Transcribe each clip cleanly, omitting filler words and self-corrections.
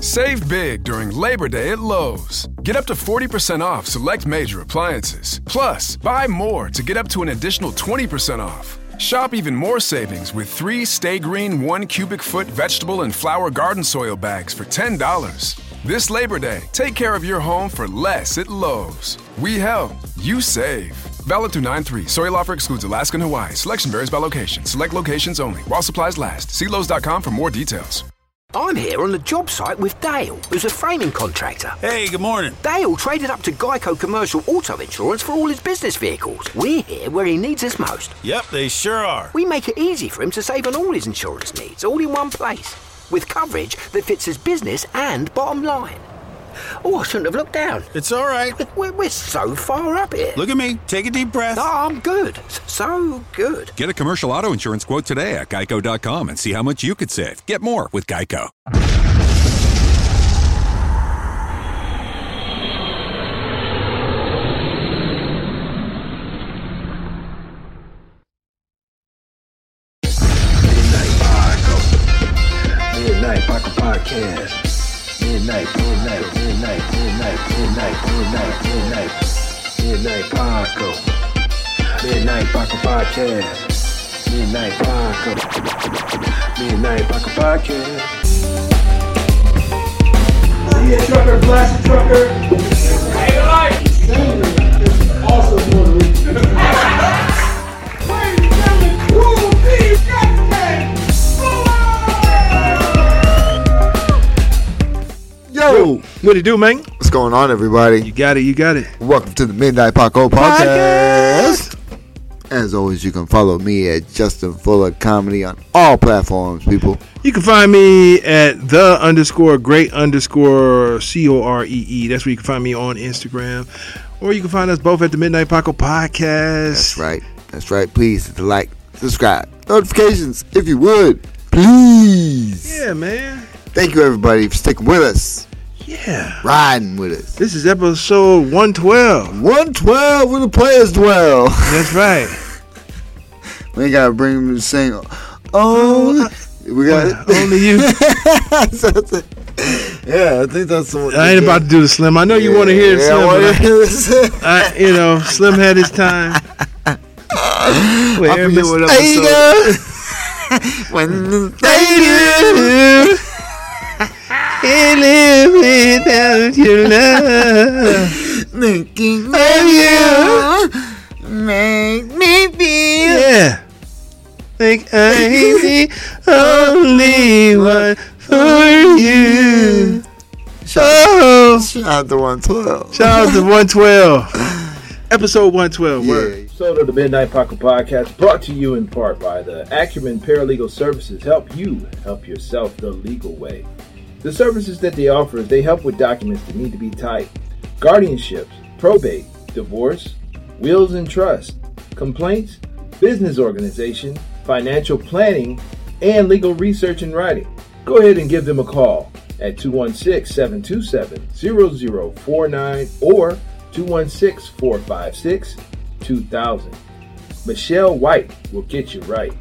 Save big during Labor Day at Lowe's. Get up to 40% off select major appliances. Plus, buy more to get up to an additional 20% off. Shop even more savings with 3 Stay Green 1 cubic foot vegetable and flower garden soil bags for $10. This Labor Day, take care of your home for less at Lowe's. We help, you save. Valid through 9/3. Soil offer excludes Alaska and Hawaii. Selection varies by location. Select locations only. While supplies last. See Lowe's.com for more details. I'm here on the job site with Dale, who's a framing contractor. Hey, good morning. Dale traded up to Geico Commercial Auto Insurance for all his business vehicles. We're here where he needs us most. Yep, they sure are. We make it easy for him to save on all his insurance needs, all in one place, with coverage that fits his business and bottom line. Oh, I shouldn't have looked down. It's all right. We're so far up here. Look at me. Take a deep breath. Oh, I'm good. So good. Get a commercial auto insurance quote today at geico.com and see how much you could save. Get more with Geico. Midnight Paco Podcast. Midnight Paco. Midnight Paco Podcast. Midnight Paco Podcast. Yeah, trucker, blast trucker. Hey, life. Also Puerto Rican. Ladies and gentlemen, Cool B. Yo, What it do, man? what's going on, everybody? You got it. Welcome to the Midnight Paco Podcast. As always, you can follow me at Justin Fuller Comedy on all platforms, people. You can find me at _great_COREE. That's where you can find me on Instagram. Or you can find us both at the Midnight Paco Podcast. That's right. Please hit the like, subscribe, notifications, if you would, please. Yeah, man. Thank you, everybody, for sticking with us, Yeah. riding with us. This is episode 112. 112 where the players dwell. That's right. We ain't gotta bring them to sing. Oh, we got it. Only you. Yeah, I think that's the one. I ain't about to do the Slim. I know you want to hear the I Slim. wanna hear the Slim. Slim had his time. I forget what episode. When Can't live without your love. thinking of you make me feel. Yeah. Think I'm the only one for you. Shout out to 112. Shout out to 112. Episode 112. Yeah. Word. Episode of the Midnight Paco Podcast brought to you in part by the Acumen Paralegal Services. Help you help yourself the legal way. The services that they offer is they help with documents that need to be typed, guardianships, probate, divorce, wills and trust, complaints, business organization, financial planning, and legal research and writing. Go ahead and give them a call at 216-727-0049 or 216-456-2000. Michelle White will get you right.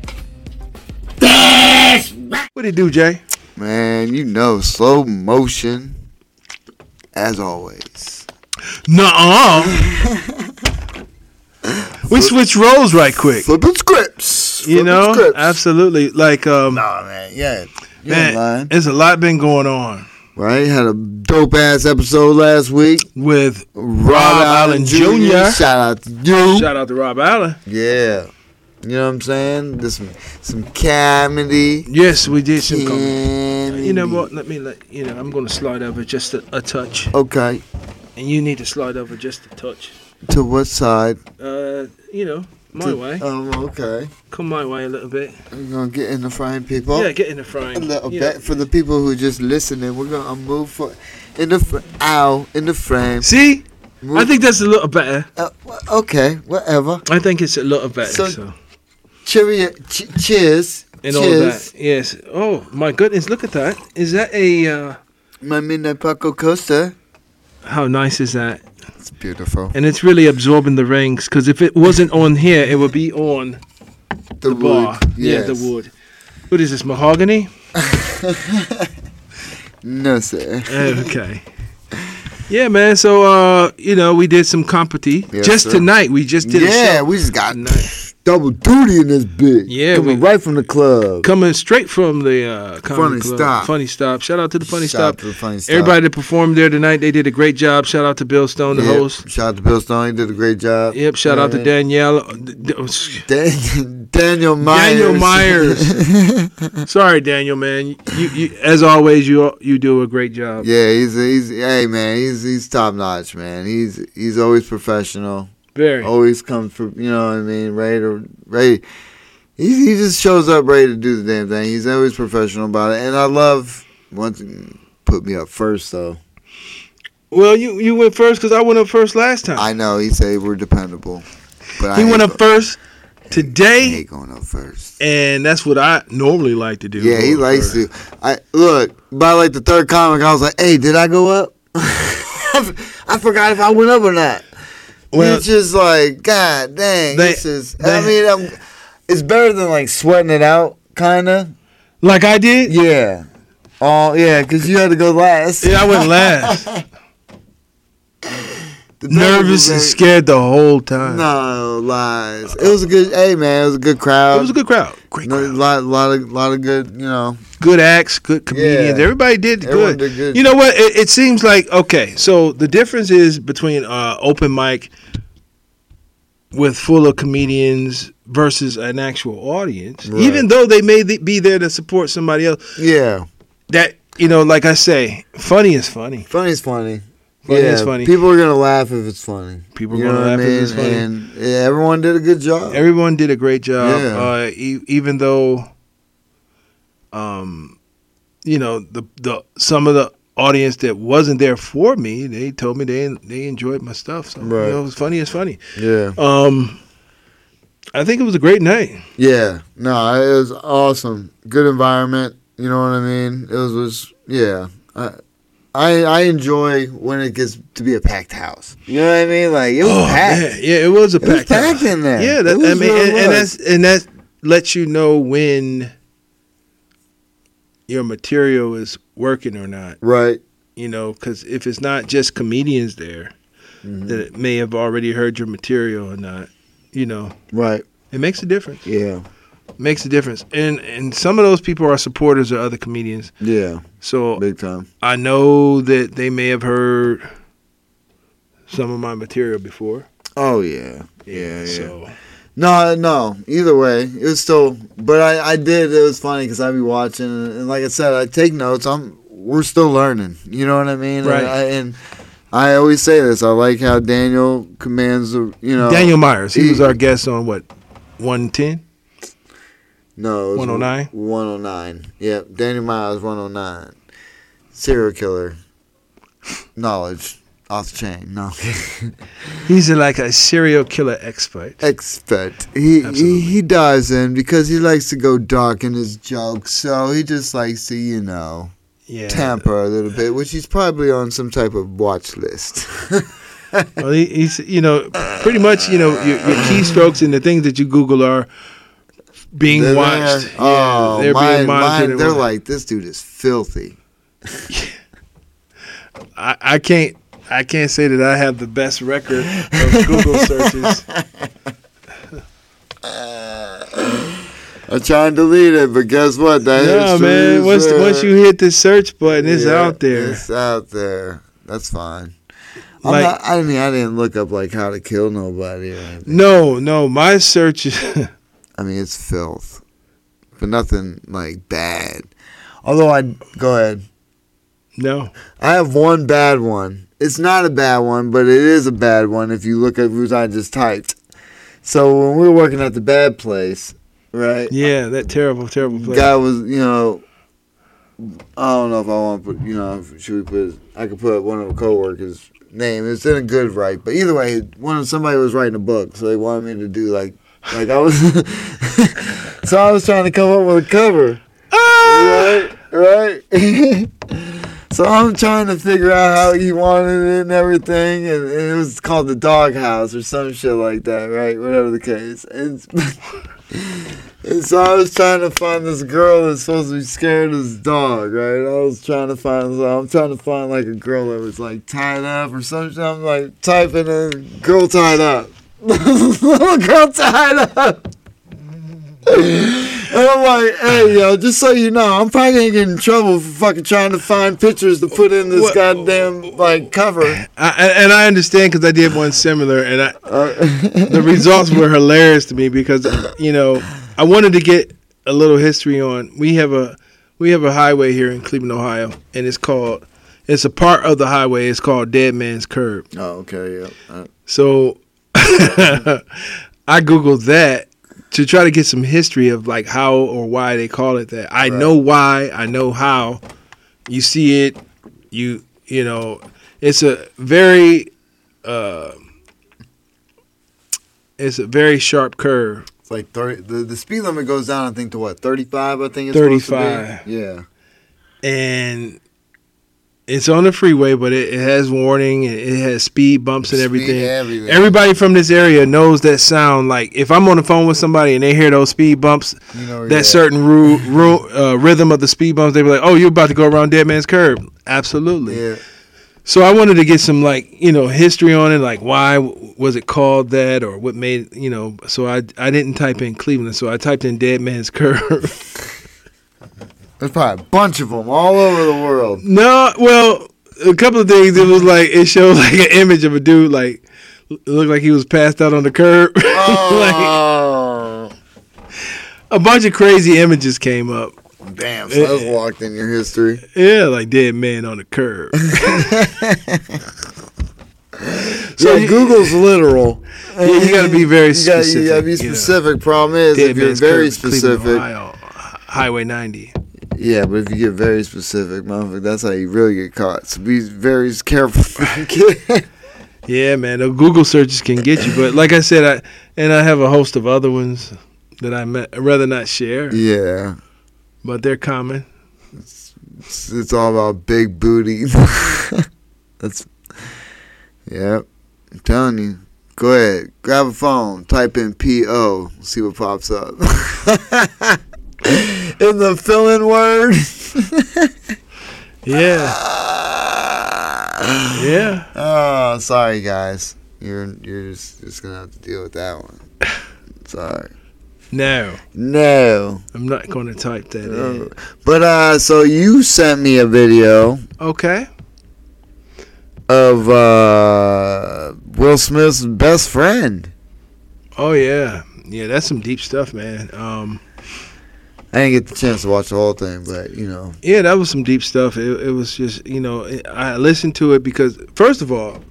What it do, Jay? Man, you know, slow motion, as always. Nuh-uh. We switch roles right quick. Flipping scripts. You know? Scripts. Absolutely. Like, Nah, man, yeah. You ain't man, lying. there's a lot been going on. Right? Had a dope-ass episode last week. With Rob Allen Jr. Shout out to you. Shout out to Rob Allen. Yeah. You know what I'm saying? There's some comedy. Yes, we did some comedy. Comedy. You know what? I'm going to slide over just a touch. Okay. And you need to slide over just a touch. To what side? My way. Okay. Come my way a little bit. We're going to get in the frying, people. Yeah, get in the frame. A little bit. For the people who just listening, we're going to move for in the frame. See? Move. I think that's a little better. Okay, whatever. I think it's a little better. So. Cheers. And all that. Yes. Oh, my goodness. Look at that. Is that a... My Midnight Paco coaster. How nice is that? It's beautiful. And it's really absorbing the rings, because if it wasn't on here, it would be on the bar. Yes. Yeah, the wood. What is this, mahogany? No, sir. Okay. Yeah, man. So, we did some company. Yes, just sir. tonight. We just did a show. Yeah, we just got Tonight. double duty in this bitch. Yeah, Coming right from the club. Coming straight from the Funny Comedy Club. Stop. Funny Stop. Shout out to the Funny Shout Stop. out to the Funny Stop. Everybody that performed there tonight, they did a great job. Shout out to Bill Stone, the Yep. host. Shout out to Bill Stone. He did a great job. Yep. Shout out to Danielle. Daniel Myers. Daniel Myers. Sorry, Daniel, man. You as always, you do a great job. Yeah, hey man, he's top notch, man. He's always professional. Very. Always comes for, you know what I mean, ready. He just shows up ready to do the damn thing. He's always professional about it, and I love once put me up first though. Well, you went first because I went up first last time. I know he said we're dependable, but He went up first I today, hate going up first. and that's what I normally like to do. Yeah, he go up likes first. to. I look by like the third comic. I was like, "Hey, did I go up?" I forgot if I went up or not. Well, It's just like, God dang. It's better than like sweating it out, kind of. like I did. Yeah. Oh, yeah, because you had to go last. Yeah, I went last. The Nervous and scared the whole time. No lies. It was a good. Hey man, it was a good crowd. It was a good crowd. Great No, crowd. lot of good. Good acts, good comedians. Yeah. Everybody did Everyone good. did good. You know what? It seems like, okay, so the difference is between open mic with full of comedians versus an actual audience. Right. Even though they may be there to support somebody else, Yeah, that, like I say, funny is funny. funny's funny. Funny is funny. People are gonna laugh if it's funny. People are You gonna know what laugh I if it's mean? funny. And yeah, everyone did a good job. Everyone did a great job. Yeah. Even though, the some of the audience that wasn't there for me, they told me they enjoyed my stuff. So Right. it was funny. It's funny. Yeah. I think it was a great night. Yeah. No, it was awesome. Good environment. You know what I mean? It was yeah. I enjoy when it gets to be a packed house. You know what I mean? Like it was packed. Man. Yeah, it was a It was packed packed house. in there. Yeah, It was really was. and that lets you know when your material is working or not. Right. Because if it's not just comedians there that may have already heard your material or not, Right. it makes a difference. Yeah. Makes a difference. And some of those people are supporters of other comedians. Yeah. So Big time. I know that they may have heard some of my material before. Oh yeah. Yeah. So No. Either way, it was still. But I did. It was funny because I be watching, and like I said, I take notes. We're still learning. You know what I mean? Right. And I always say this. I like how Daniel commands the. Daniel Myers, he was our guest on what, 110? No. 109? 109. Yep. Daniel Myers, 109. Serial killer. Knowledge. Off the chain. No. He's like a serial killer expert. Expert. He Absolutely. dives in because he likes to go dark in his jokes. So he just likes to, Yeah. tamper a little bit, which he's probably on some type of watch list. Well, he's pretty much your keystrokes and the things that you Google are being They're watched. there. Oh, they're being monitored. and they're whatnot. like, this dude is filthy. I can't say that I have the best record of Google searches. I try and delete it, but guess what? That No, history man. is there. Once you hit the search button, it's Yeah, out there. It's out there. That's fine. Like- I didn't look up like how to kill nobody or anything. No. My search is I mean, it's filth, but nothing like bad. Although go ahead. no. I have one bad one. It's not a bad one, but it is a bad one if you look at what I just typed. So when we were working at the bad place, right? Yeah, that terrible place. Guy was, I don't know if I want to put, should we put? I could put one of the coworkers' name. It's in a good right, but either way, somebody was writing a book, so they wanted me to do like I was. So I was trying to come up with a cover. Right. So I'm trying to figure out how he wanted it and everything, and it was called the Doghouse or some shit like that, right? Whatever the case. And And so I was trying to find this girl that's supposed to be scared of this dog, right? I'm trying to find like a girl that was like tied up or something. I'm like typing in girl tied up. Little girl tied up. And I'm like, hey, yo, just so you know, I'm probably going to get in trouble for fucking trying to find pictures to put in this goddamn, like, cover. I understand because I did one similar, and the results were hilarious to me because, you know, I wanted to get a little history on. We have a highway here in Cleveland, Ohio, and it's a part of the highway. It's called Dead Man's Curb. Oh, okay, yeah. So I Googled that to try to get some history of like how or why they call it that. I know why, I know how. You see it, you know, it's a very sharp curve. It's like 30. The speed limit goes down, I think, to what, 35? I think it's 35. supposed to be. Yeah. And it's on the freeway, but it has warning. It has speed bumps and everything. Everybody from this area knows that sound. Like if I'm on the phone with somebody and they hear those speed bumps, you know, that certain rhythm of the speed bumps, they be like, "Oh, you're about to go around Dead Man's Curb." Absolutely. Yeah. So I wanted to get some history on it, like why was it called that, or what made So I didn't type in Cleveland, so I typed in Dead Man's Curb. There's probably a bunch of them all over the world. No, well, a couple of things. It was like it showed like an image of a dude like looked like he was passed out on the curb. Oh. Like, a bunch of crazy images came up. Damn, so that's walked in your history. Yeah, like dead man on the curb. So Google's literal. Yeah, you got to be very specific. You got to be specific. Problem is, if you're very specific, Ohio, Highway 90. Yeah, but if you get very specific, motherfucker, that's how you really get caught. So be very careful. Yeah, man, the Google searches can get you. But like I said, I have a host of other ones that I'd rather not share. Yeah. But they're common. It's all about big booty. Yep. I'm telling you. Go ahead. Grab a phone. Type in P.O. See what pops up. In the fill-in word. Yeah. Yeah. Oh, sorry, guys. You're just going to have to deal with that one. Sorry. No. I'm not going to type that in. But, so you sent me a video. Okay. Of Will Smith's best friend. Oh, yeah. Yeah, that's some deep stuff, man. I didn't get the chance to watch the whole thing, but, Yeah, that was some deep stuff. It was just, I listened to it because, first of all,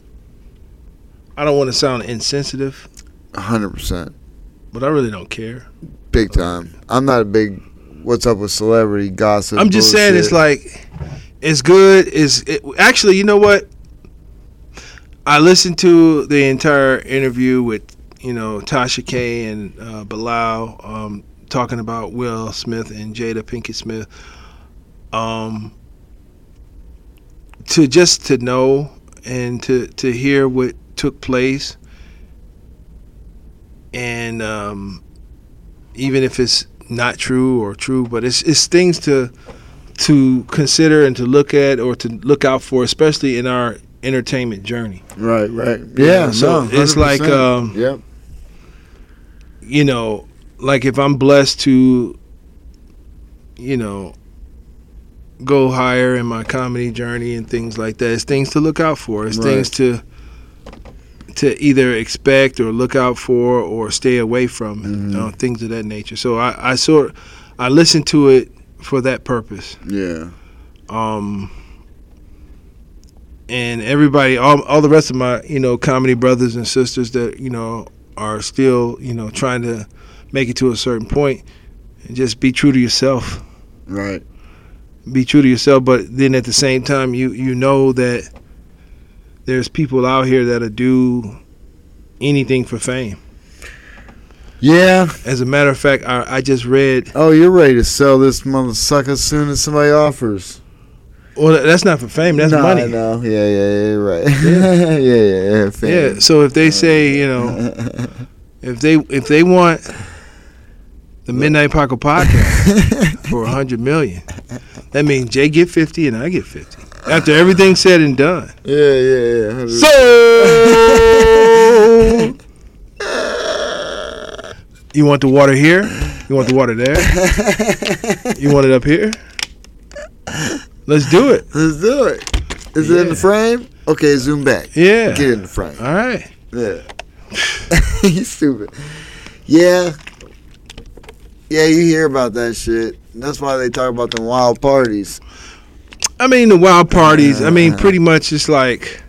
I don't want to sound insensitive. 100%. But I really don't care. Big time. I'm not a big what's up with celebrity gossip. I'm just saying it's like, it's good. Actually, you know what? I listened to the entire interview with, Tasha K and Bilal talking about Will Smith and Jada Pinkett Smith. To know and to hear what took place. And even if it's not true or true, but it's things to consider and to look at or to look out for, especially in our entertainment journey. Right. Yeah. So it's like, yep. Like if I'm blessed to, go higher in my comedy journey and things like that, it's things to look out for. It's things to either expect or look out for or stay away from, things of that nature. So I listened to it for that purpose. Yeah. And everybody, all the rest of my, comedy brothers and sisters that, are still, trying to make it to a certain point, and just be true to yourself. Right. Be true to yourself, but then at the same time, you know that there's people out here that'll do anything for fame. Yeah. As a matter of fact, I just read. Oh, you're ready to sell this mother sucker as soon as somebody offers. Well, that's not for fame. That's money. No. Yeah, you're right. Yeah. Fame. Yeah. So if they say, if they want the Midnight Paco podcast for 100 million. That means Jay get 50 and I get 50 after everything's said and done. Yeah. So, you want the water here? You want the water there? You want it up here? Let's do it. Is it in the frame? Okay, zoom back. Yeah. Get in the frame. All right. Yeah. You stupid. Yeah. Yeah, you hear about that shit. That's why they talk about the wild parties. I mean, the wild parties. I mean, pretty much it's like,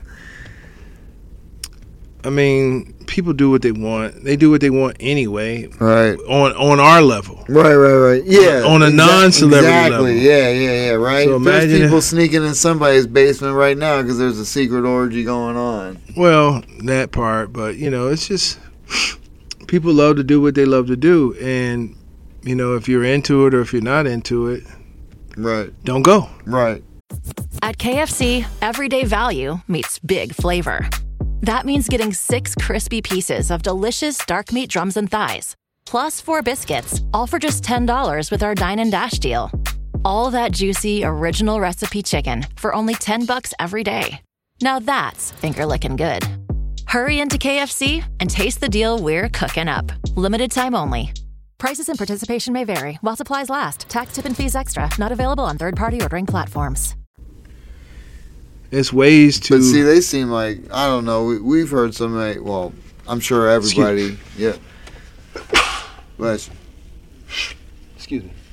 people do what they want. They do what they want anyway. Right. On our level. Right. Yeah. On a non-celebrity level. Yeah. Right. So there's imagine people sneaking in somebody's basement right now because there's a secret orgy going on. Well, that part, but it's just people love to do what they love to do, and if you're into it or if you're not into it, right, don't go. Right. At KFC, everyday value meets big flavor. That means getting 6 crispy pieces of delicious dark meat drums and thighs, plus 4 biscuits, all for just $10 with our Dine and Dash deal. All that juicy, original recipe chicken for only $10 every day. Now that's finger-licking good. Hurry into KFC and taste the deal we're cooking up. Limited time only. Prices and participation may vary while supplies last. Tax, tip, and fees extra. Not available on third-party ordering platforms. It's ways to. But see, they seem like, I don't know. We've heard some. Well, I'm sure everybody. Yeah. Bless you. Excuse me.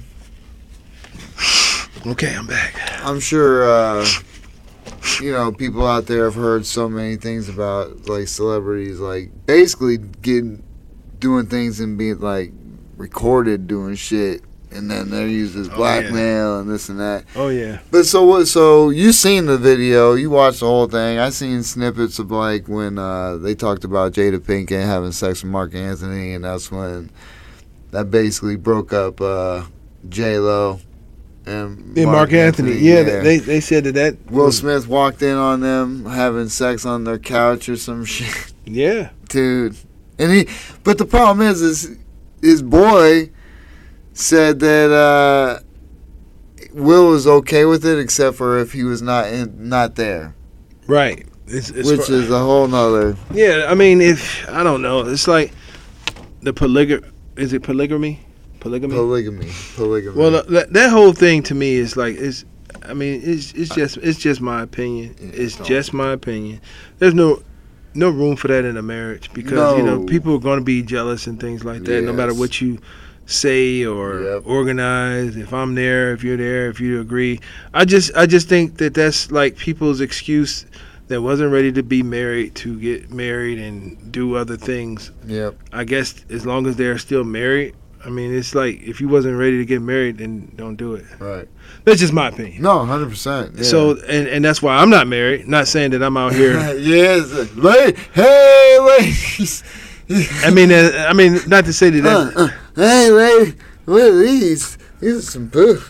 Okay, I'm back. I'm sure. People out there have heard so many things about like celebrities, like basically doing things and being like recorded doing shit, and then they're used as blackmail and this and that. Oh yeah. But so what? So you seen the video? You watched the whole thing? I seen snippets of like when they talked about Jada Pinkett having sex with Mark Anthony, and that's when that basically broke up J-Lo and Mark Anthony. Yeah, they said that Will Smith walked in on them having sex on their couch or some shit. Yeah, dude. But the problem is his boy said that Will was okay with it, except for if he was not there. Right. Which is a whole nother. Yeah, I mean, I don't know. It's like the Is it polygamy? Polygamy. Well, that whole thing to me is like it's just my opinion. It's just my opinion. There's no room for that in a marriage because people are going to be jealous and things like that. No matter what you say or organize. If I'm there, if you're there, if you agree. I just think that's like people's excuse that wasn't ready to be married to get married and do other things. Yep. I guess as long as they're still married. I mean, it's like if you wasn't ready to get married, then don't do it. Right. That's just my opinion. No, 100%. Yeah. So, and that's why I'm not married. Not saying that I'm out here. Yes. Hey, ladies. I mean, not to say that. Hey, lady, what are these? These are some boof.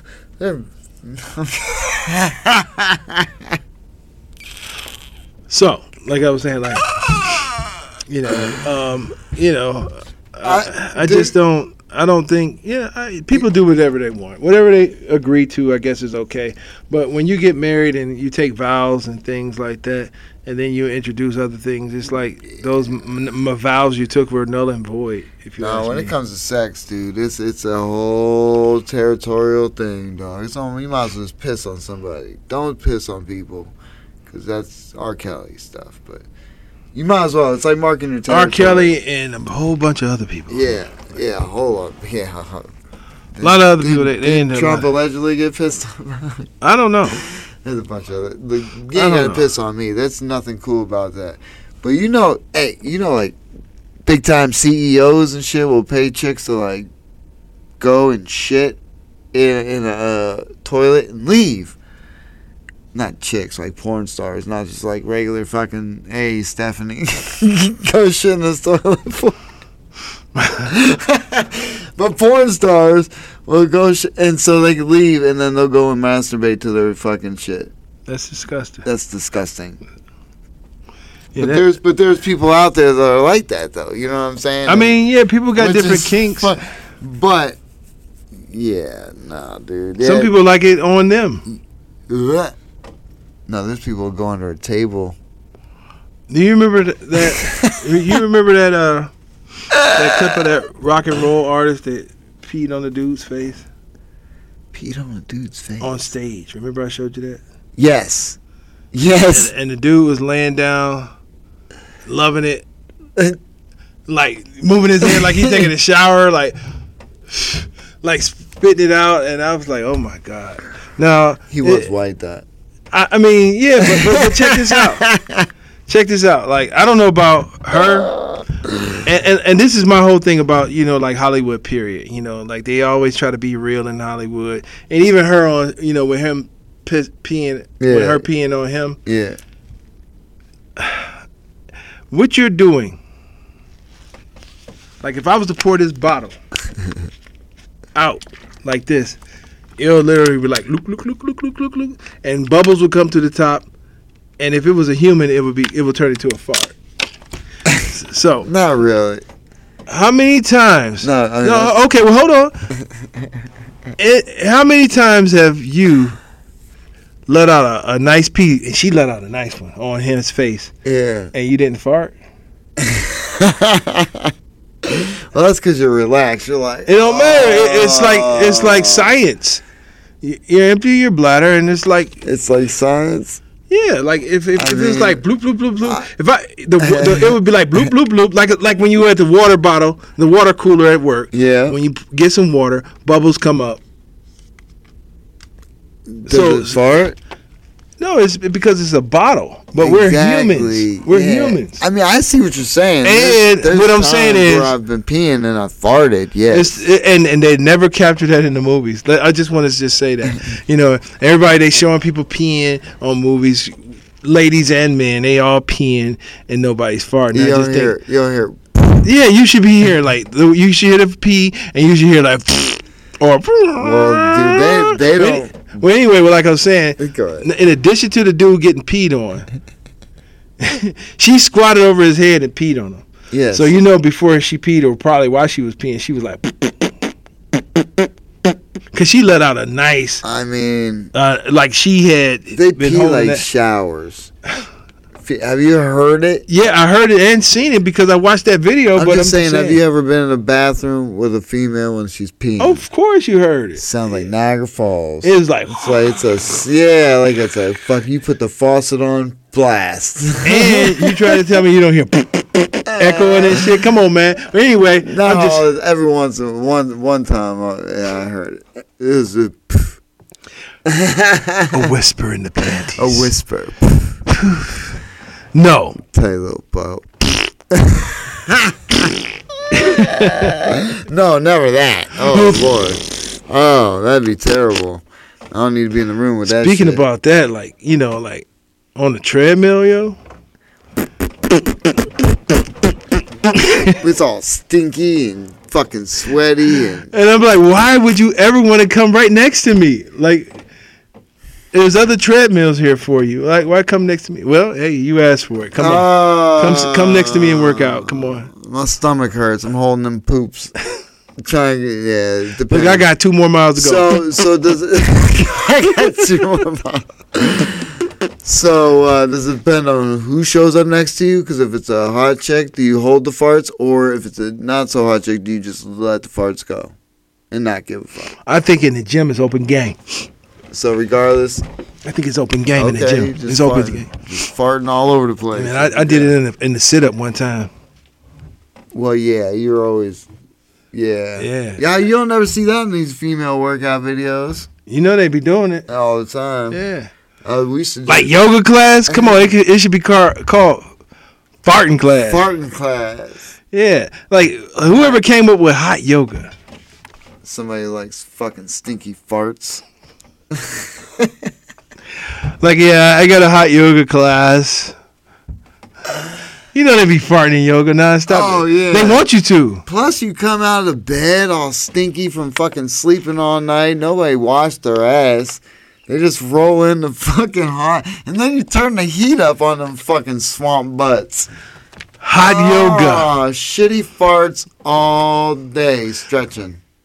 So, like I was saying, like, I just don't. I don't think. People do whatever they want. Whatever they agree to, I guess, is okay. But when you get married and you take vows and things like that, and then you introduce other things, it's like those vows you took were null and void. If you ask when me. It comes to sex, dude, it's a whole territorial thing, dog. You might as well just piss on somebody. Don't piss on people, because that's R. Kelly stuff. But you might as well. It's like marking your territory. R. Kelly and a whole bunch of other people. Yeah, a whole lot. Yeah. A lot of other people. Did Trump allegedly get pissed on? I don't know. There's a bunch of other. You ain't gotta piss on me. That's nothing cool about that. But like big time CEOs and shit will pay chicks to like go and shit in a toilet and leave. Not chicks, like porn stars, not just like regular fucking, hey, Stephanie, go shit in this toilet. But porn stars will go and so they can leave, and then they'll go and masturbate to their fucking shit. That's disgusting. That's disgusting. Yeah, but there's people out there that are like that, though. You know what I'm saying? I mean, yeah, people got different kinks. But yeah, nah, dude. Some people like it on them. No, there's people go under a table. Do you remember that? You remember that clip of that rock and roll artist that peed on the dude's face? Peed on the dude's face on stage. Remember I showed you that? Yes. And the dude was laying down, loving it, like moving his hand like he's taking a shower, like spitting it out, and I was like, oh my god. Now he was white. That I mean, yeah, but check this out. Check this out. Like, I don't know about her, and this is my whole thing about, you know, like Hollywood period. You know, like they always try to be real in Hollywood, and even her on, you know, with him peeing, with her peeing on him. Yeah. What you're doing? Like, if I was to pour this bottle out like this, it'll literally be like look, and bubbles will come to the top. And if it was a human, it would turn into a fart. So not really. How many times? No. I mean, no. Okay. Well, hold on. How many times have you let out a nice pee, and she let out a nice one on his face? Yeah. And you didn't fart? Well, that's because you're relaxed. You're like, it don't matter. It's like science. You empty your bladder, and it's like science. Yeah, like if it was like bloop bloop bloop bloop, it would be like bloop bloop bloop, like when you were at the water bottle, the water cooler at work. Yeah. When you get some water, bubbles come up. Does it fart? No, it's because it's a bottle. But we're humans. We're humans. I mean, I see what you're saying. And there's what I'm saying is, where I've been peeing and I farted. Yes. And they never capture that in the movies. I just want to just say that. You know, everybody, they showing people peeing on movies, ladies and men, they all peeing and nobody's farting. You don't hear. Yeah, you should be hearing like you should hear the pee, and you should hear like or. Well, dude, they don't. Well, anyway, like I was saying, in addition to the dude getting peed on, she squatted over his head and peed on him. Yes. So you know, before she peed, or probably while she was peeing, she was like, because she let out a nice. I mean, like she had. They pee like showers. Have you heard it? Yeah, I heard it and seen it because I watched that video. I'm just saying, have you ever been in a bathroom with a female when she's peeing? Oh, of course you heard it. Sounds like Niagara Falls. It was like it's a fuck. You put the faucet on blast, and you try to tell me you don't hear echoing and shit. Come on, man. But anyway, every once one time, I heard it. It was a whisper in the panties. A whisper. No. Tell you a little about. No, never that. Oh, boy. Oh, that'd be terrible. I don't need to be in the room with that shit. Speaking about that, like, you know, like on the treadmill, yo. It's all stinky and fucking sweaty. And I'm like, why would you ever want to come right next to me? Like, there's other treadmills here for you. Like, why come next to me? Well, hey, you asked for it. Come on. Come next to me and work out. Come on. My stomach hurts. I'm holding them poops. I'm trying to get, Look, I got 2 more miles to go. So does it... I got 2 more miles. So, does it depend on who shows up next to you? Because if it's a hot chick, do you hold the farts? Or if it's a not so hot chick, do you just let the farts go and not give a fuck? I think in the gym it's open game. So regardless, I think it's open game in the gym. It's open game. Just farting all over the place. Man, I did it in the sit up one time. Well, yeah, you're always, yeah. You don't never see that in these female workout videos. You know they be doing it all the time. Yeah. We should like yoga class. Come on, it should be called farting class. Farting class. Yeah, like whoever came up with hot yoga. Somebody likes fucking stinky farts. Like, yeah, I got a hot yoga class. You know they be farting in yoga nonstop. Oh, yeah. They want you to. Plus, you come out of bed all stinky from fucking sleeping all night. Nobody washed their ass. They just roll in the fucking hot. And then you turn the heat up on them fucking swamp butts. Hot yoga. Shitty farts all day stretching.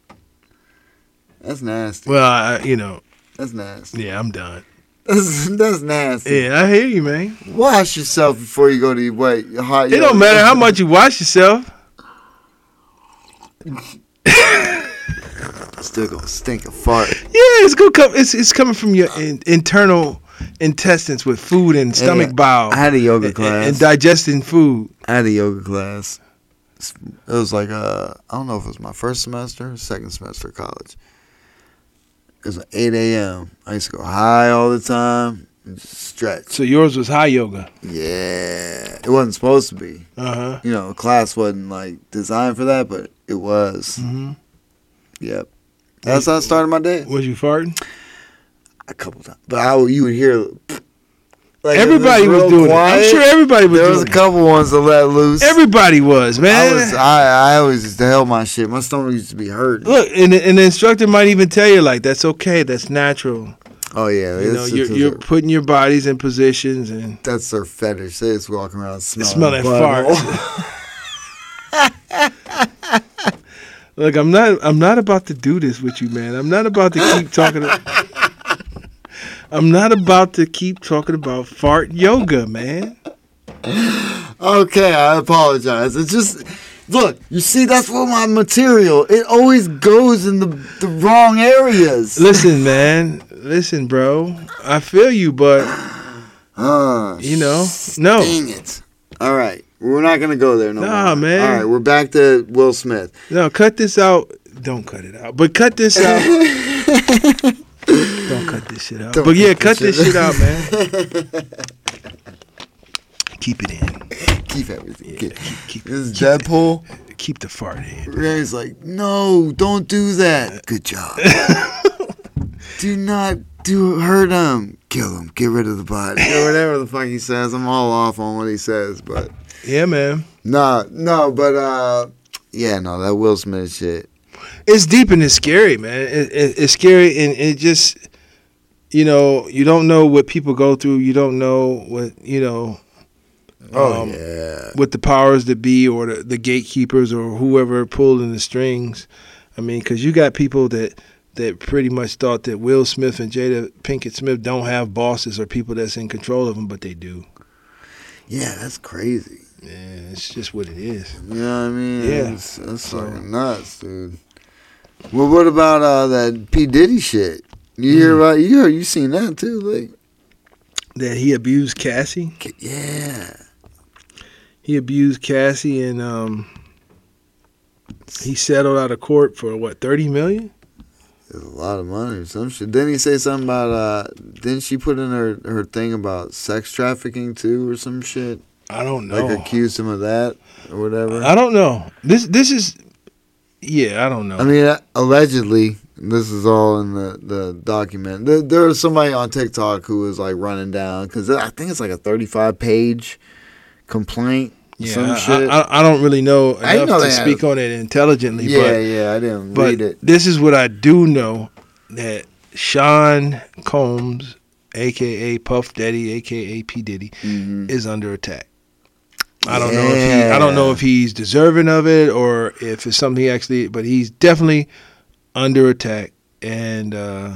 That's nasty. Well, That's nasty. Yeah, I'm done. That's nasty. Yeah, I hear you, man. Wash yourself before you go to your hot. It don't matter how much you wash yourself. Still gonna stink a fart. Yeah, it's gonna come. It's coming from your internal intestines with food and stomach bowel. I had a yoga class and digesting food. I had a yoga class. It was like I don't know if it was my first semester or second semester of college. It was at 8 a.m. I used to go high all the time and just stretch. So yours was high yoga? Yeah. It wasn't supposed to be. Uh-huh. You know, class wasn't like designed for that, but it was. Mm-hmm. Yep. That's how I started my day. Was you farting? A couple times. But you would hear... Like, everybody was doing quiet. it. I'm sure everybody was doing it. There was a couple ones that let loose. Everybody was, man. I always used to held my shit. My stomach used to be hurting. Look, and the instructor might even tell you, like, that's okay. That's natural. Oh, yeah. You're putting your bodies in positions. And that's their fetish. They just walking around smelling farts. Look, I'm not about to do this with you, man. I'm not about to keep talking I'm not about to keep talking about fart yoga, man. Okay, I apologize. It's just, look, you see, that's what my material, it always goes in the wrong areas. Listen, man. Listen, bro. I feel you, but, no. Dang it. All right. We're not going to go there no more. Nah, man. All right, we're back to Will Smith. No, cut this out. Don't cut it out. But cut this out. Don't cut this shit out. But yeah, cut this shit out, man. Keep it in. Keep everything. Yeah, keep this is Deadpool. Keep the fart in. Ray's like, no, don't do that. Good job. Do not hurt him. Kill him. Get rid of the body. Or whatever the fuck he says. I'm all off on what he says, but. Yeah, man. No, but that Will Smith shit. It's deep and it's scary, man. It's scary, and it just, you don't know what people go through. You don't know what, with the powers that be or the gatekeepers or whoever pulling the strings. I mean, because you got people that pretty much thought that Will Smith and Jada Pinkett Smith don't have bosses or people that's in control of them, but they do. Yeah, that's crazy. Yeah, it's just what it is. You know what I mean? Yeah. That's fucking nuts, dude. Well, what about that P. Diddy shit? You hear about? You seen that too, like that he abused Cassie? Yeah, he abused Cassie, and he settled out of court for what, $30 million? It's a lot of money or some shit. Didn't he say something about? Didn't she put in her thing about sex trafficking too, or some shit? I don't know. Like accused him of that or whatever. I don't know. This is. Yeah, I don't know. I mean, allegedly, this is all in the document. There was somebody on TikTok who was like running down because I think it's like a 35-page complaint. Yeah, some shit. I don't really know enough to speak on it intelligently. Yeah, I didn't read it. This is what I do know, that Sean Combs, a.k.a. Puff Daddy, a.k.a. P. Diddy, is under attack. I don't know if he's deserving of it or if it's something he actually, but he's definitely under attack, and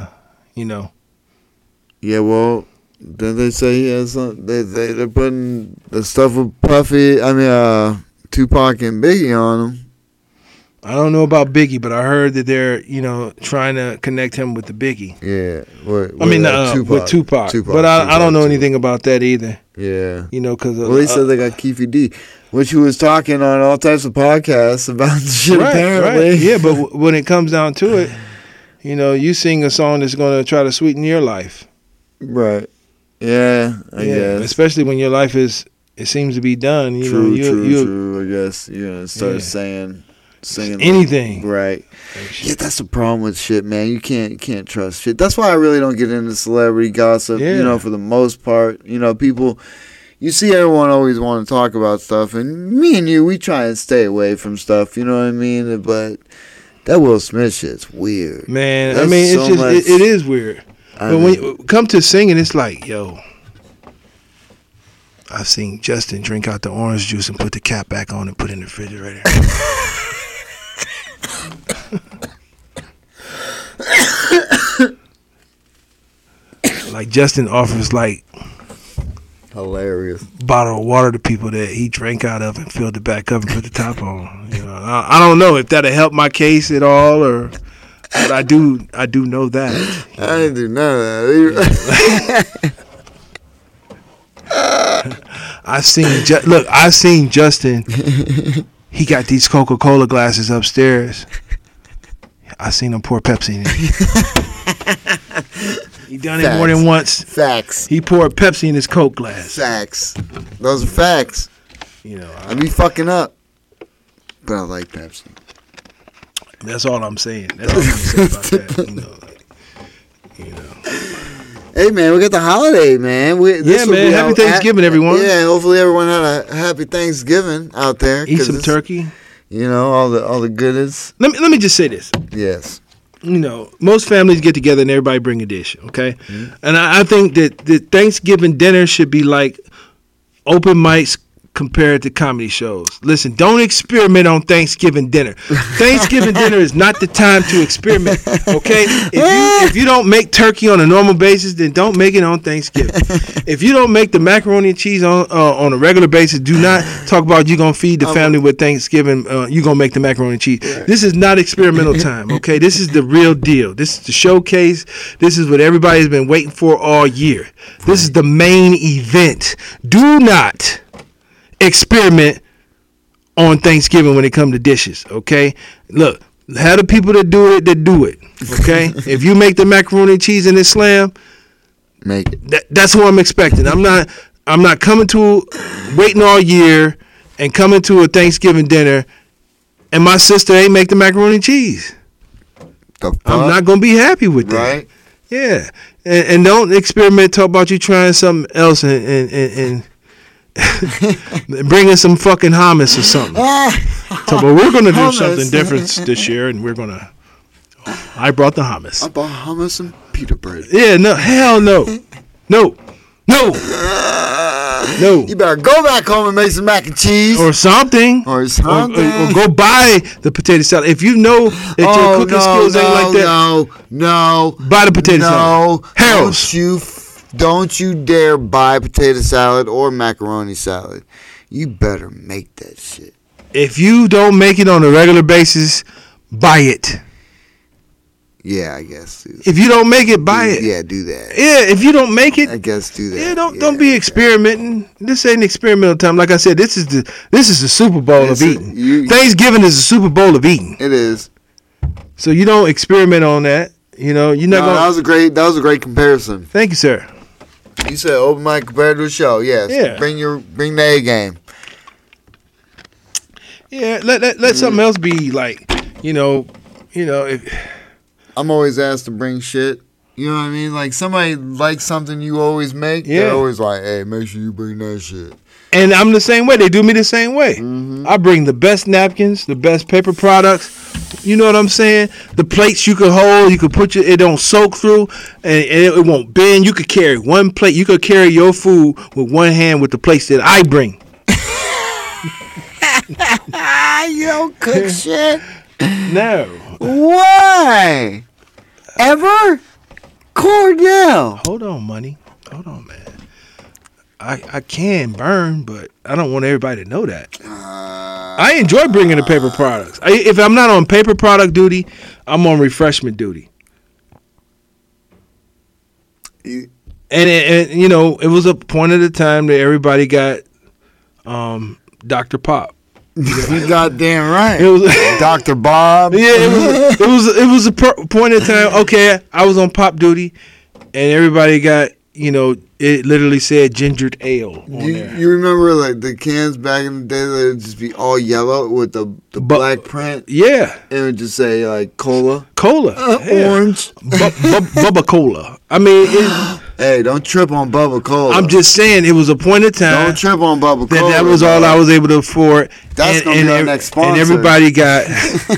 Yeah, well, then they say he has some. They're putting the stuff with Puffy. Tupac and Biggie on him. I don't know about Biggie, but I heard that they're trying to connect him with the Biggie. Yeah, with Tupac. But I don't know anything about that either. Yeah, because they said they got Keefy D, which he was talking on all types of podcasts about the shit. Right, apparently, right. Yeah, but when it comes down to it, you sing a song that's going to try to sweeten your life. Right. Yeah, I guess. Especially when your life it seems to be done. True. I guess you're gonna start singing anything. Right. Yeah, that's the problem with shit, man. You can't trust shit. That's why I really don't get into celebrity gossip. Yeah. For the most part, people. You see, everyone always want to talk about stuff, and me and you, we try and stay away from stuff. You know what I mean? But that Will Smith shit's weird, man. It is weird. But when you come to singing, it's like, yo, I've seen Justin drink out the orange juice and put the cap back on and put it in the refrigerator. Like Justin offers like hilarious bottle of water to people that he drank out of and filled it back up and put the top on. You know, I don't know if that'll help my case at all, or but I do know that. I didn't do none of that. I've seen Justin. He got these Coca-Cola glasses upstairs. I seen him pour Pepsi in it. He done it more than once. Facts. He poured Pepsi in his Coke glass. Facts. Those are facts. You know, I be fucking up, but I like Pepsi. That's all I'm saying. That's all I'm saying about that. You know. Hey man, we got the holiday, man. Happy Thanksgiving, everyone. Yeah, hopefully everyone had a happy Thanksgiving out there. Eat some turkey. You know, all the goodies. Let me just say this. Yes. You know, most families get together and everybody bring a dish, okay? Mm-hmm. And I think that the Thanksgiving dinner should be like open mics compared to comedy shows. Listen, don't experiment on Thanksgiving dinner. Thanksgiving dinner is not the time to experiment, okay? If you don't make turkey on a normal basis, then don't make it on Thanksgiving. If you don't make the macaroni and cheese on a regular basis, do not talk about you going to feed the family with Thanksgiving, you going to make the macaroni and cheese. This is not experimental time, okay? This is the real deal. This is the showcase. This is what everybody's been waiting for all year. This is the main event. Do not experiment on Thanksgiving when it comes to dishes, okay? Look, have the people that do it, okay? If you make the macaroni and cheese in this slam, make it. That's what I'm expecting. I'm not waiting all year and coming to a Thanksgiving dinner and my sister ain't make the macaroni and cheese. I'm not going to be happy with that. Right? Yeah. And don't experiment, talk about you trying something else and bring in some fucking hummus or something. So, but we're going to do something different this year, and I brought the hummus. I bought hummus and pita bread. Yeah, no, hell no. No. You better go back home and make some mac and cheese. Or something. Or go buy the potato salad. If you know that your cooking skills ain't like that. No. Buy the potato salad. Harold's. Don't you dare buy potato salad or macaroni salad. You better make that shit. If you don't make it on a regular basis, buy it. Yeah, I guess. Dude. If you don't make it, buy it. Yeah, do that. Yeah, if you don't make it, I guess do that. Yeah, don't be experimenting. This ain't experimental time. Like I said, this is the Super Bowl of eating. Thanksgiving is the Super Bowl of eating. It is. So you don't experiment on that. You know, you're not going. That was a great comparison. Thank you, sir. You said open mic compared to a show. Yes. Yeah. Bring the A game. Yeah. Let something else be like. You know. I'm always asked to bring shit. You know what I mean? Like somebody likes something you always make. Yeah. They're always like, hey, make sure you bring that shit. And I'm the same way. They do me the same way. Mm-hmm. I bring the best napkins, the best paper products. You know what I'm saying? The plates you could hold, you could put it don't soak through, and it won't bend. You could carry one plate. You could carry your food with one hand with the plates that I bring. You don't cook shit? No. Why? Ever? Cordell. Hold on, money. Hold on, man. I can burn, but I don't want everybody to know that. I enjoy bringing the paper products. If I'm not on paper product duty, I'm on refreshment duty. And you know, it was a point at a time that everybody got Dr. Pop. You goddamn right. It was Dr. Bob. Yeah, it was a point in time. Okay, I was on pop duty, and everybody got, you know, it literally said gingered ale on there. You remember like the cans back in the day that would just be all yellow with the black print? Yeah. It would just say like cola. Orange. Bubba Cola. I mean, hey, don't trip on Bubba Cola. I'm just saying it was a point in time. Don't trip on Bubba Cola. That was all I was able to afford. That's going to be our next sponsor. And everybody got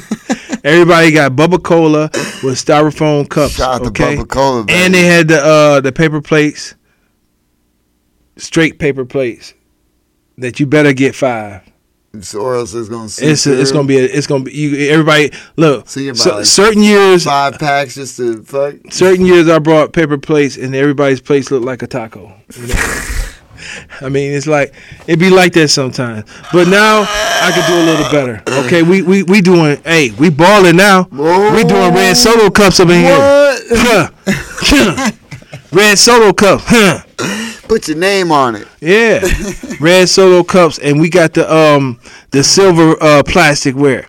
Bubba Cola with styrofoam cups. Shout out to Bubba Cola, baby. And they had the paper plates, straight paper plates, that you better get 5. or else it's gonna. It's gonna be. Everybody look. So you buy certain years 5 packs just to fuck. Certain years I brought paper plates and everybody's plates looked like a taco. You know? I mean, it's like it be like that sometimes. But now I can do a little better. Okay, we doing. Hey, we balling now. Whoa. We doing red Solo cups up in here. Red Solo cup. Put your name on it. Yeah, red Solo cups, and we got the silver plasticware.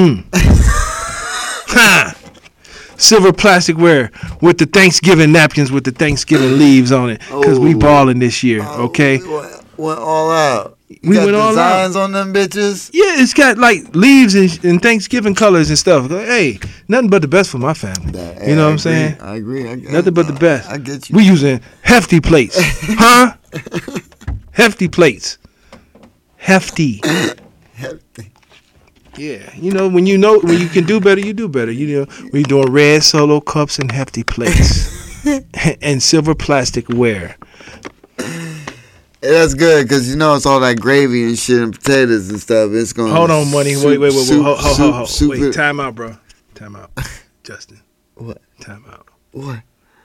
Silver plasticware with the Thanksgiving napkins with the Thanksgiving leaves on it, because we balling this year. Okay, went all out. We went all out. Designs on them bitches. Yeah, it's got like leaves and Thanksgiving colors and stuff. Hey, nothing but the best for my family. You know what I'm saying? I agree. Nothing but the best. I get you. We using hefty plates, huh? Hefty plates. Hefty. Hefty. Yeah, when you can do better, you do better. We doing red Solo cups and hefty plates and silver plasticware. Yeah, that's good because it's all that gravy and shit and potatoes and stuff. It's going. Hold on, money. Wait. Hold. Wait, time out, bro. Time out, Justin. What? Time out. What?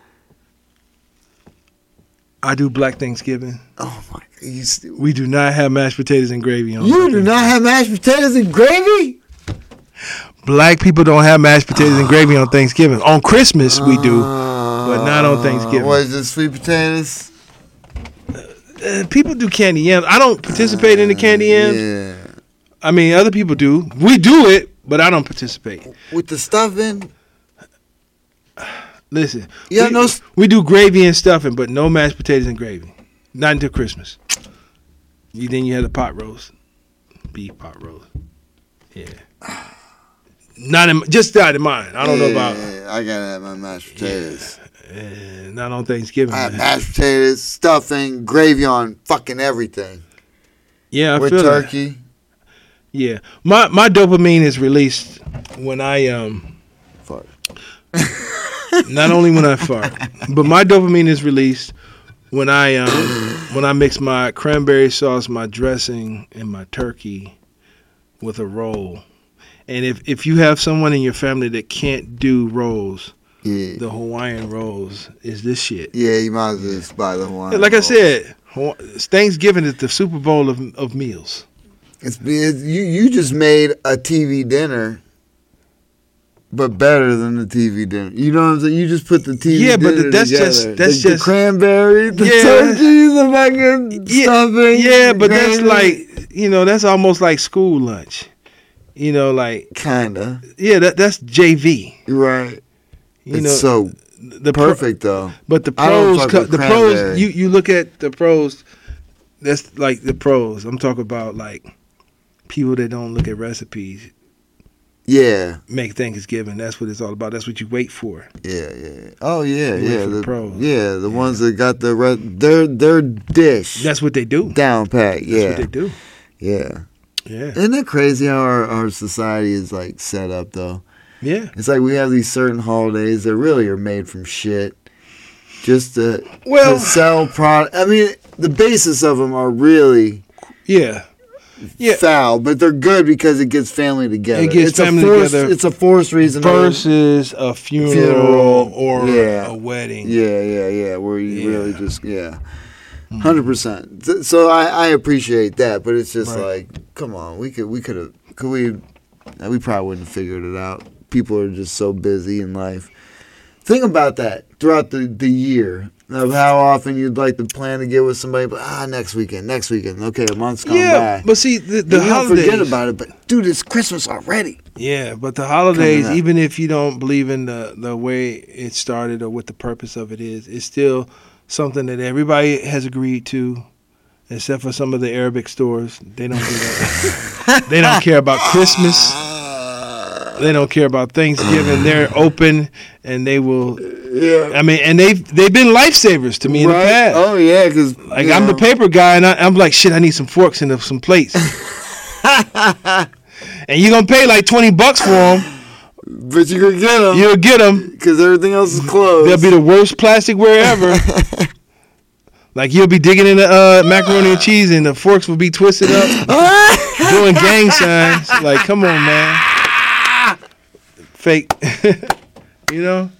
I do Black Thanksgiving. Oh my God! We do not have mashed potatoes and gravy on. You do not have mashed potatoes and gravy? Black people don't have mashed potatoes and gravy on Thanksgiving. On Christmas we do, but not on Thanksgiving. What is it? Sweet potatoes? People do candy yams. I don't participate in the candy yams. Yeah. I mean, other people do. We do it, but I don't participate. With the stuffing? Listen, we do gravy and stuffing, but no mashed potatoes and gravy. Not until Christmas. Then you have the pot roast, beef pot roast. Yeah, just out of mine. I don't know about. I gotta have my mashed potatoes. Not on Thanksgiving. I have mashed potatoes, stuffing, gravy on fucking everything. Yeah, I with feel turkey. That. Yeah, my dopamine is released when I fart. Not only when I fart, but my dopamine is released when I mix my cranberry sauce, my dressing, and my turkey with a roll. And if you have someone in your family that can't do rolls, the Hawaiian rolls is this shit. Yeah, you might as well just buy the Hawaiian Like rolls. I said, Thanksgiving is the Super Bowl of meals. You just made a TV dinner, but better than the TV dinner. You know what I'm saying? You just put the TV dinner but that's together. just the cranberry, the turkey, the fucking stuffing. Yeah, but that's like that's almost like school lunch. Like kinda. Yeah, that's JV. Right. It's so perfect though. But the pros, you look at the pros. That's like the pros. I'm talking about like people that don't look at recipes. Yeah. Make Thanksgiving. That's what it's all about. That's what you wait for. Yeah. Oh yeah, The pros. Yeah, the ones that got their dish. That's what they do. Down pat. Yeah. That's what they do. Yeah. Yeah. Isn't that crazy how our society is like set up though? Yeah. It's like we have these certain holidays that really are made from shit just to sell product. I mean, the basis of them are really foul, but they're good because it gets family together. It gets family together. It's a forced reason versus a funeral or a wedding. Yeah. Where you really just 100%. So I appreciate that, but it's just like, come on, we probably wouldn't have figured it out. People are just so busy in life. Think about that throughout the year of how often you'd like to plan to get with somebody, but next weekend. Okay, a month's gone by. Yeah, but see the holidays. Forget about it, but dude, it's Christmas already. Yeah, but the holidays, even if you don't believe in the way it started or what the purpose of it is, it's still something that everybody has agreed to, except for some of the Arabic stores. They don't do that. They don't care about Christmas. They don't care about Thanksgiving. They're open, and they will. Yeah. I mean, and they've been lifesavers to me in the past. Oh yeah, because I'm the paper guy, and I'm like, shit, I need some forks and some plates. And you're gonna pay like $20 for them. But you gonna get them. You'll get them because everything else is closed. They'll be the worst plasticware ever. Like you'll be digging in the macaroni and cheese, and the forks will be twisted up. doing gang signs. Like, come on, man. Fake. You know?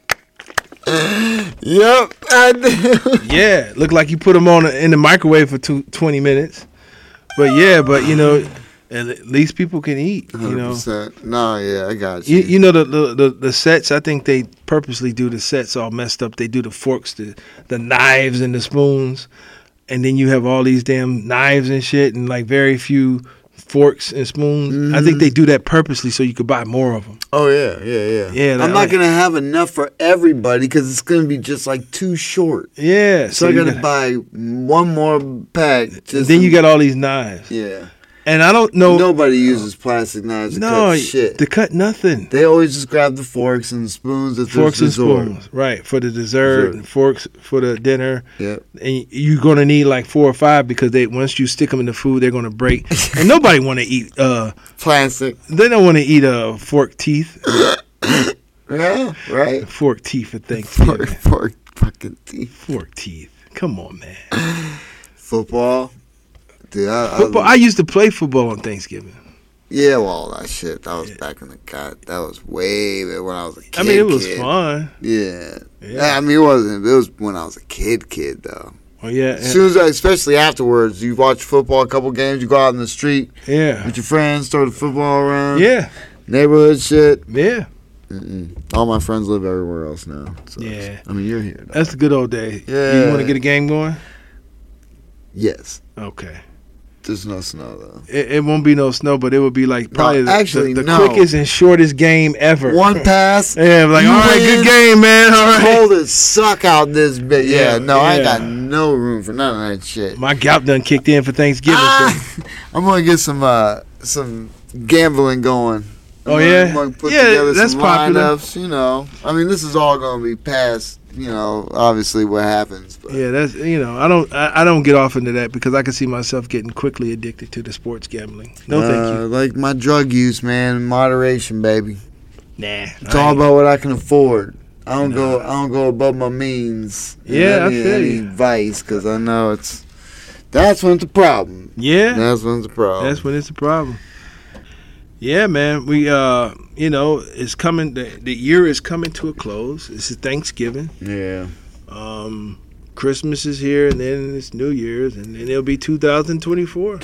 Yep, I do. Yeah, look like you put them on in the microwave for 20 minutes. But yeah, you know, at least people can eat. You know. 100%. No, yeah, I got you. You know the sets. I think they purposely do the sets all messed up. They do the forks, the knives, and the spoons, and then you have all these damn knives and shit, and like very few forks and spoons. Mm-hmm. I think they do that purposely so you could buy more of them. Oh yeah. Yeah, I'm not gonna have enough for everybody because it's gonna be just like too short. Yeah, so I gotta buy one more pack. Then you got all these knives. Yeah. And I don't know. Nobody uses plastic knives to cut shit. To cut nothing. They always just grab the forks and the spoons. Forks and spoons, right? For the dessert, and forks for the dinner. Yep. And you're gonna need like 4 or 5 because once you stick them in the food, they're gonna break. And nobody want to eat plastic. They don't want to eat fork teeth. Yeah, right. Fork teeth for Thanksgiving. Fork fucking teeth. Fork teeth. Come on, man. Football. Dude, football. I used to play football on Thanksgiving. Yeah, well, that shit. That was back in the God. That was way back when I was a kid. I mean, it was fun. Yeah. I mean, it wasn't. It was when I was a kid though. Oh yeah. As soon as, especially afterwards, you watch football, a couple games, you go out in the street. Yeah. With your friends, throw the football around. Yeah. Neighborhood shit. Yeah. All my friends live everywhere else now. So yeah. I mean, you're here. Though. That's the good old day. Yeah. You want to get a game going? Yes. Okay. There's no snow though. It won't be no snow, but it would be like probably the no. quickest and shortest game ever. One pass. Yeah, like all right, good game, man. All right. Cold as suck out this bit. Yeah, I ain't got no room for none of that shit. My gout done kicked in for Thanksgiving. So. I'm gonna get some gambling going. I'm gonna put together that's some popular. lineups. You know, I mean, this is all gonna be past. You know, obviously what happens. But. Yeah, that's I don't get off into that because I can see myself getting quickly addicted to the sports gambling. No, thank you. Like my drug use, man, moderation, baby. Nah, it's all about what I can afford. I don't go above my means. Yeah, I feel any you. Vice, because I know that's when it's a problem. Yeah, that's when it's a problem. That's when it's a problem. Yeah, man. We it's coming. The year is coming to a close. This is Thanksgiving. Yeah. Christmas is here, and then it's New Year's, and then it'll be 2024.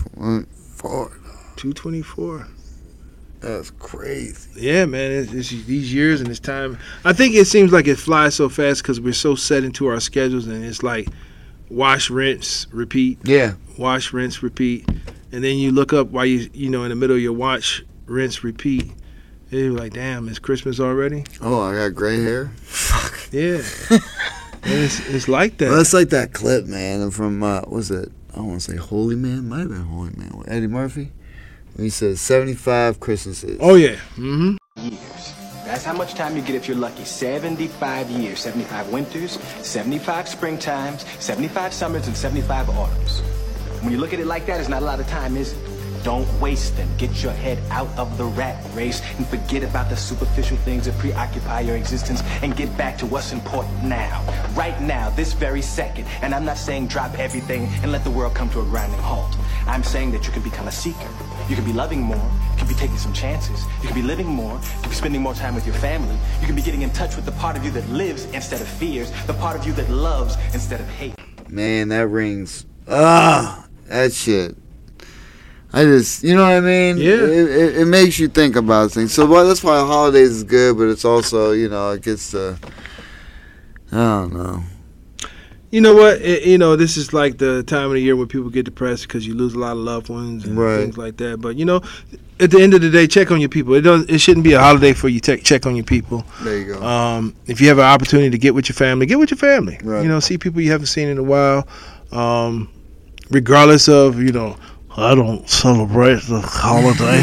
224. That's crazy. Yeah, man. It's these years and it's time. I think it seems like it flies so fast because we're so set into our schedules, and it's like wash, rinse, repeat. Yeah. Wash, rinse, repeat. And then you look up while you in the middle of your wash, rinse, repeat. And you're like, damn, it's Christmas already? Oh, I got gray hair? Fuck. Yeah. And it's like that. Well, it's like that clip, man, from, was it, I don't want to say Holy Man. Might have been Holy Man with Eddie Murphy. When he says 75 Christmases. Oh, yeah. Mm-hmm. Years. That's how much time you get if you're lucky. 75 years. 75 winters, 75 springtimes, 75 summers, and 75 autumns. When you look at it like that, it's not a lot of time, is it? Don't waste them. Get your head out of the rat race and forget about the superficial things that preoccupy your existence and get back to what's important now. Right now, this very second. And I'm not saying drop everything and let the world come to a grinding halt. I'm saying that you can become a seeker. You can be loving more. You can be taking some chances. You can be living more. You can be spending more time with your family. You can be getting in touch with the part of you that lives instead of fears, the part of you that loves instead of hate. Man, that rings. That shit. I just, you know what I mean? Yeah. It makes you think about things. So that's why the holidays is good, but it's also, it gets to, I don't know. You know what? This is like the time of the year when people get depressed because you lose a lot of loved ones and things like that. But, at the end of the day, check on your people. It shouldn't be a holiday for you to check on your people. There you go. If you have an opportunity to get with your family, get with your family. Right. See people you haven't seen in a while. Regardless of, I don't celebrate the holiday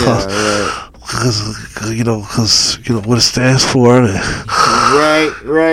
because what it stands for. Right.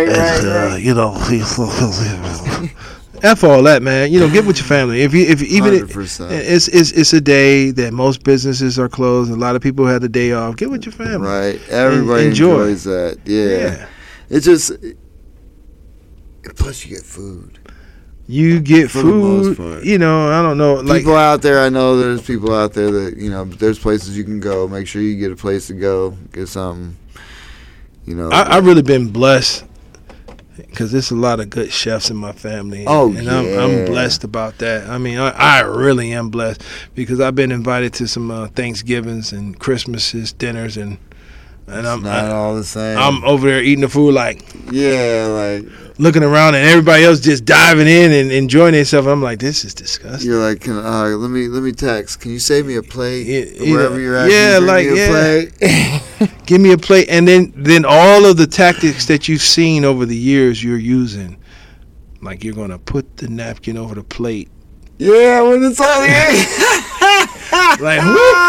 F all that, man. Get with your family. If even 100%. It's a day that most businesses are closed. A lot of people have the day off. Get with your family. Right. Everybody enjoys that. Yeah. It's just. Plus, you get food. You get For the most food. part. You know, I don't know. Like People out there, I know there's people out there that, you know, there's places you can go. Make sure you get a place to go, get something, you know. I've really been blessed because there's a lot of good chefs in my family. Oh, and yeah. I'm blessed about that. I mean, I really am blessed because I've been invited to some Thanksgivings and Christmases, dinners, and I'm not all the same. I'm over there eating the food like looking around and everybody else just diving in and enjoying themselves. I'm like, this is disgusting. You're like, let me text. Can you save me a plate Yeah, wherever you're at? yeah, can you like bring me a plate? Give me a plate, and then all of the tactics that you've seen over the years you're using, like you're gonna put the napkin over the plate. Yeah, when it's all the Like,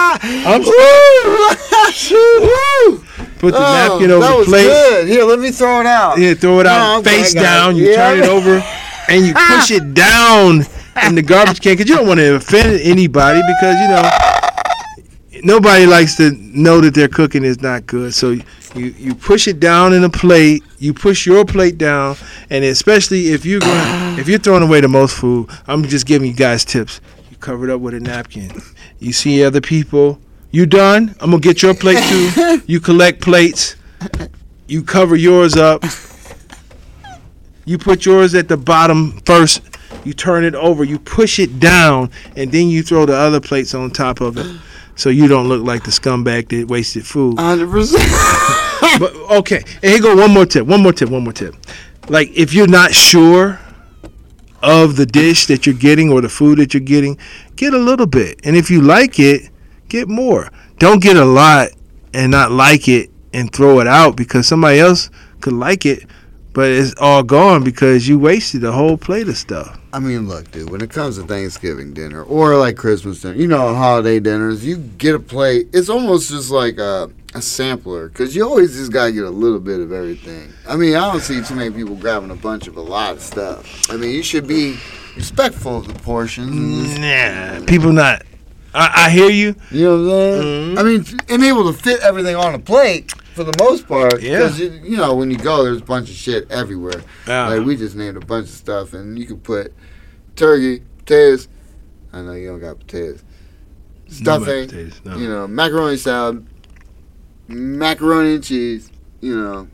put the napkin over that the was plate. Good. Here, let me throw it out. Yeah, throw it out face down. You turn it over, and you push it down in the garbage can because you don't want to offend anybody because you know nobody likes to know that their cooking is not good. So you push it down in a plate. You push your plate down, and especially if you're throwing away the most food, I'm just giving you guys tips. You cover it up with a napkin. You see other people. You done? I'm gonna get your plate too. You collect plates. You cover yours up. You put yours at the bottom first. You turn it over. You push it down, and then you throw the other plates on top of it, so you don't look like the scumbag that wasted food. 100%. But okay, and here go one more tip. Like if you're not sure of the dish that you're getting or the food that you're getting, get a little bit, and if you like it, get more. Don't get a lot and not like it and throw it out because somebody else could like it, but it's all gone because you wasted a whole plate of stuff. I mean, look, dude, when it comes to Thanksgiving dinner or like Christmas dinner, you know, holiday dinners, you get a plate. It's almost just like a sampler because you always just got to get a little bit of everything. I mean, I don't see too many people grabbing a lot of stuff. I mean, you should be respectful of the portions. Nah, people not. I hear you. You know what I'm saying? Mm-hmm. I mean, and able to fit everything on a plate for the most part. Yeah. Because, you know, when you go, there's a bunch of shit everywhere. Yeah. Like, we just named a bunch of stuff, and you can put turkey, potatoes. I know you don't got potatoes. Stuffing, potatoes, no. You know, macaroni salad, macaroni and cheese, you know,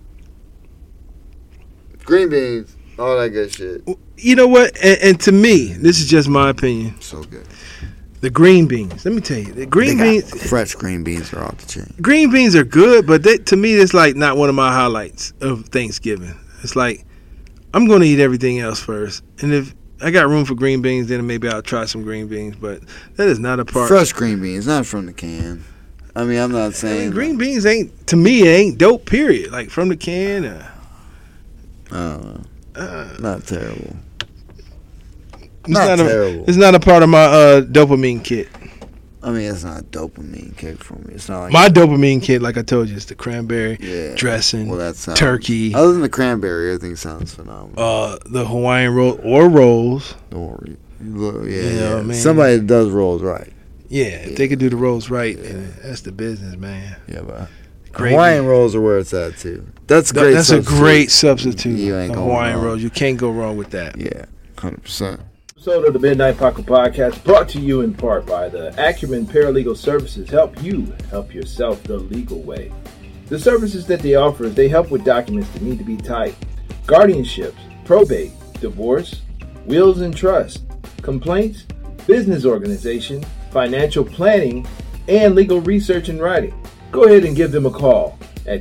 green beans, all that good shit. You know what? And to me, this is just my opinion. So good. The green beans. Let me tell you, the green beans. Fresh green beans are off the chain. Green beans are good, but to me, it's like not one of my highlights of Thanksgiving. It's like I'm going to eat everything else first, and if I got room for green beans, then maybe I'll try some green beans. But that is not a part. Fresh green beans, not from the can. I mean, I'm not saying green beans ain't to me. It ain't dope. Period. Like from the can. I don't know. Not terrible. Terrible. It's not a part of my dopamine kit. I mean, it's not a dopamine kick for me. It's not like my dopamine kit, like I told you, is the cranberry dressing, turkey. Other than the cranberry, everything sounds phenomenal. The Hawaiian roll or rolls. Yeah, you know what I mean? Somebody that does rolls right. Yeah, if they could do the rolls right, that's the business, man. Yeah, but Hawaiian rolls are where it's at too. That's great. That's a great substitute. You ain't the Hawaiian rolls, you can't go wrong with that. Yeah, 100%. Episode of the Midnight Paco Podcast brought to you in part by the Acumen Paralegal Services. Help you help yourself the legal way. The services that they offer is they help with documents that need to be typed, guardianships, probate, divorce, wills and trust, complaints, business organization, financial planning, and legal research and writing. Go ahead and give them a call at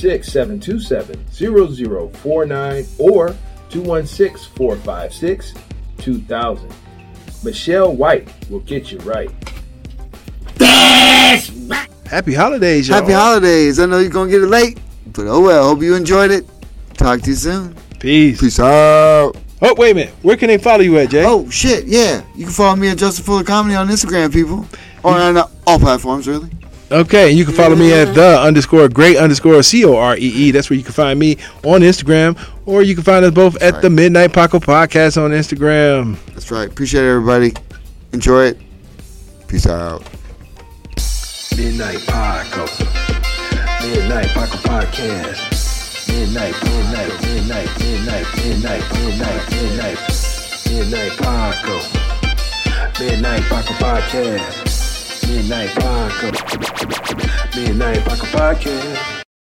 216-727-0049 or 216-456-2000. Michelle White will get you right. Happy holidays, y'all. Happy holidays. I know you're going to get it late, but oh well. Hope you enjoyed it. Talk to you soon. Peace. Peace out. Oh, wait a minute. Where can they follow you at, Jay? Oh, shit, yeah. You can follow me at Justin Fuller Comedy on Instagram, people. Or on all platforms, really. Okay, and you can follow me at _great_COREE. That's where you can find me on Instagram, or you can find us both at the Midnight Paco Podcast on Instagram. That's right. Appreciate it, everybody. Enjoy it. Peace out. Midnight Paco. Midnight Paco Podcast. Midnight. Midnight Paco. Midnight Paco Podcast. Midnight Paco. Midnight Paco Podcast.